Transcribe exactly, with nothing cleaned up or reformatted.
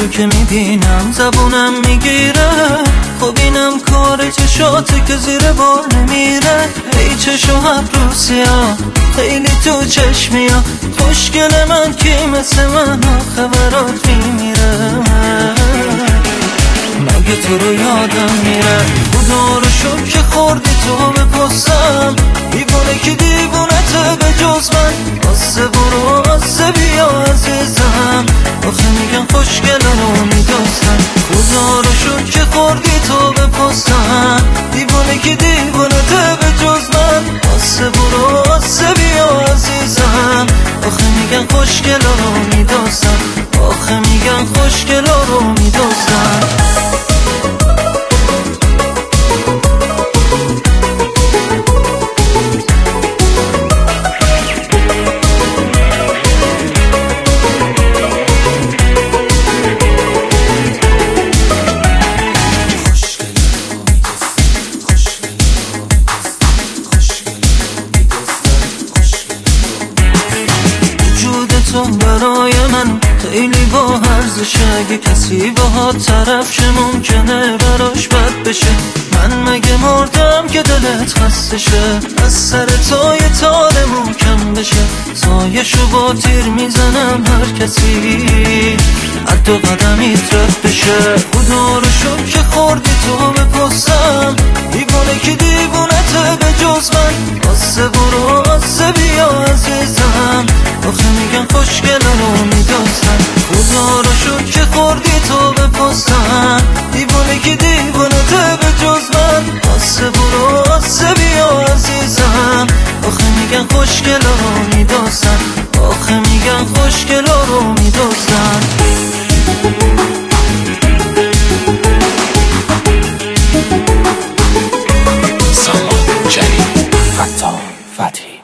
تو که میبینم زبونم میگیره، خب اینم کار چشاته که زیر بار نمیره. ای چشو ابرو سیاه خیلی تو چشمیا، خوشگل من کی مثل من خبرات میمیره. مگه تو رو یادم میره خدا رو شکر که خوردی تو به پستم، دیوانه که دیوانته به جز من. آسه برو آسه بیا عزیزم، آخه میگن خوشگل رو میدوستم. خدا رو شکر که خوردی تو به پستم، دیوانه که دیوانته به جز من. آسه برو آسه بیا عزیزم، آخه میگن خوشگل رو میدوستم، آخه میگن خوشگل رو میدوستم. تو برای من خیلی با ارزشه، اگه کسی باهات طرف شه ممکنه براش بد بشه. من مگه مردم که دلت خسته شه، از سر تو یه تار محکم بشه. سایشو با تیر میزنم هر کسی از دو قدمیت رد بشه. خدا رو شکر که خوردی تو به پستم، دیوانه که دیوانته به جز من. آسه برو آسه بیا عزیزم، آخه میگن خوشگل رو میدوستم. خدا رو شکر که خوردی تو به پستم، دیوانه که دیوانته به جز من. آسه برو آسه بیا عزیزم، آخه میگن خوشگل رو میدوستم، آخه میگن خوشگل رو میدوستم. سامان جلی فتا فتی